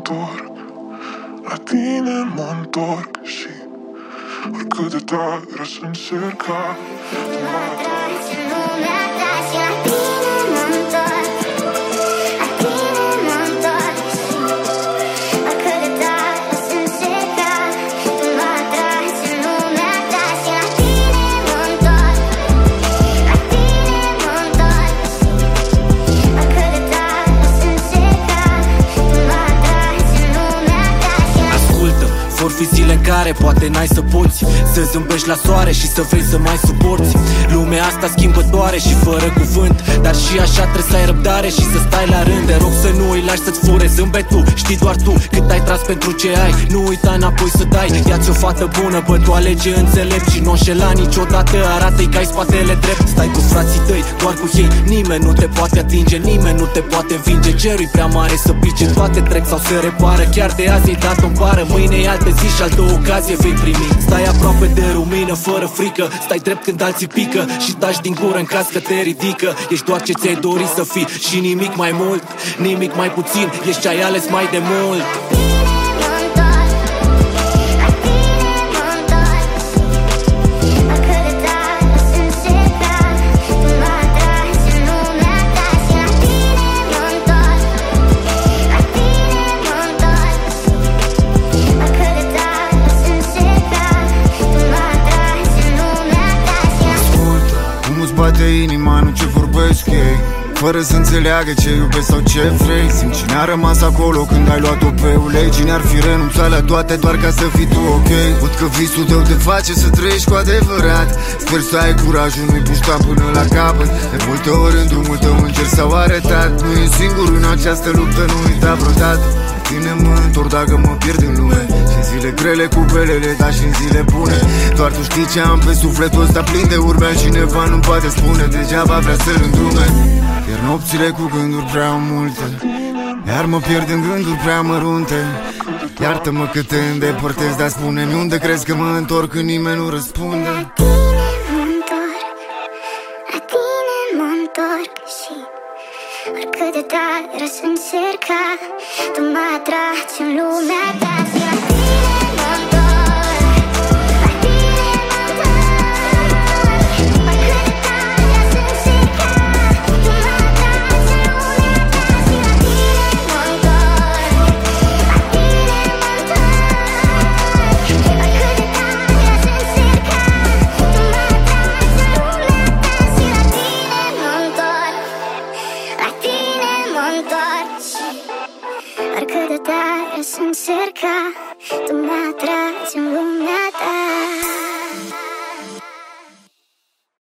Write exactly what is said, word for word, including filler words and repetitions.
întorc, la tine mă întorc. Și oricât de tare să încerc ca tu mă atragi în lumea ta. Și la tine mă întorc, la tine mă întorc. Și oricât de tare să încerc ca tu mă atragi în lumea ta. Și la tine mă întorc, la tine mă întorc. Și oricât de tare să încerc ca tu mă atragi în lumea ta. Ascultă, vor fi zile în care poate n-ai să poți să zâmbești la soare și să vrei să mai suporți lumea asta schimbătoare și fără cuvânt. Dar și așa trebuie să ai răbdare și să stai la rând. Te rog să nu îi lași să-ți fure zâmbetul. Știi doar tu cât ai tras pentru ce ai. Nu uita înapoi să dai. Ia-ți o fată bună, bă, tu alege înțelept. Și nu înșela niciodată, arată-i că ai spatele drept. Stai cu frații tăi, doar cu ei nimeni nu te poate atinge, nimeni nu te poate învinge. Cerul-i prea mare să pice, toate trec sau se repară. Chiar de azi ai dat-o în pară, mâine e altă zi și altă ocazie vei primi. Stai aproape de lumină, fără frică. Stai drept când alții pică și taci din gură în caz că te ridică. Ești doar ce ți-ai dorit să fii și nimic mai mult, nimic mai puțin. Ești ce ai ales mai de mult. Bate inima, nu ce vorbesc ei, fără să înțeleagă ce iubesc sau ce vrei. Simt cine a rămas acolo când ai luat-o pe ulei. Cine ar fi renunțat la toate doar ca să fii tu ok. Văd că visul tău te face să trăiești cu adevărat. Sper să ai curajul, nu-i pușta până la capăt. De multe ori în drumul tău încerc s-au arătat. Nu e singur în această luptă, nu uita vreodată. De tine mă întorc dacă mă pierd în lume. Și în zile grele cu belele, dar și în zile bune. Doar tu știi ce am pe sufletul ăsta plin de urme. Cineva nu poate spune, degeaba vrea să-l îndrume. Pierd nopțile cu gânduri prea multe, iar mă pierd în gânduri prea mărunte. Iartă-mă că te îndepărtez, dar spune-mi unde crezi că mă întorc când nimeni nu răspunde. La tine mă întorc, la tine mă întorc. Și oricât de tare să încerc ca tu mă atragi în lumea ta. Și la tine mă întorc, la tine mă întorc. Oricât de tare să încerc ca tu mă atragi în lumea ta. Și la tine mă întorc, la tine mă întorc. Oricât de tare să încerc ca tu mă atragi în lumea ta. Și la tine mă întorc, la tine mă întorc. Oricât de tare să încerc ca tu mă atragi.